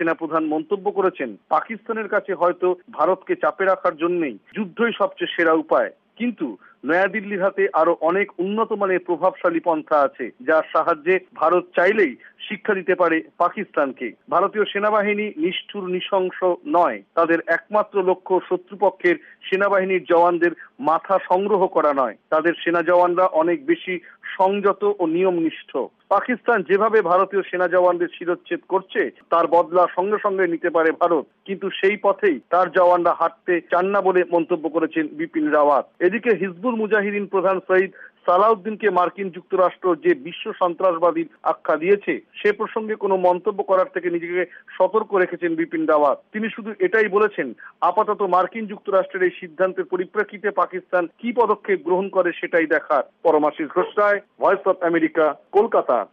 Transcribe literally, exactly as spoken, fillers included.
সেনাপ্রধান মন্তব্য করেছেন, পাকিস্তানের কাছে হয়তো ভারতকে চাপে রাখার জন্যই যুদ্ধই সবচেয়ে সেরা উপায়, কিন্তু নয়াদিল্লির হাতে আরো অনেক উন্নত মানের প্রভাবশালী পন্থা আছে, যার সাহায্যে ভারত চাইলেই শিক্ষা দিতে পারে পাকিস্তানকে। ভারতীয় সেনাবাহিনী নিষ্ঠুর নৃশংস নয়, তাদের একমাত্র লক্ষ্য শত্রুপক্ষের সেনাবাহিনীর জওয়ানদের মাথা সংগ্রহ করা নয়, তাদের সেনা জওয়ানরা অনেক বেশি সংযত ও নিয়মনিষ্ঠ। পাকিস্তান যেভাবে ভারতীয় সেনা জওয়ানদের শিরচ্ছেদ করছে তার বদলা সঙ্গে সঙ্গে নিতে পারে ভারত, কিন্তু সেই পথেই তার জওয়ানরা হাঁটতে চান না বলে মন্তব্য করেছেন বিপিন রাওয়াত। এদিকে হিজবুল মুজাহিদিন প্রধান সৈয়দ সালাউদ্দিনকে মার্কিন যুক্তরাষ্ট্র যে বিশ্ব সন্ত্রাসবাদীর আখ্যা দিয়েছে সে প্রসঙ্গে কোনো মন্তব্য করার থেকে নিজেকে সতর্ক রেখেছেন বিপিন রাওয়াত। তিনি শুধু এটাই বলেছেন, আপাতত মার্কিন যুক্তরাষ্ট্রের এই সিদ্ধান্তের পরিপ্রেক্ষিতে পাকিস্তান কি পদক্ষেপ গ্রহণ করে সেটাই দেখার। Paramashis Ghosh Roy, voice of America, Kolkata.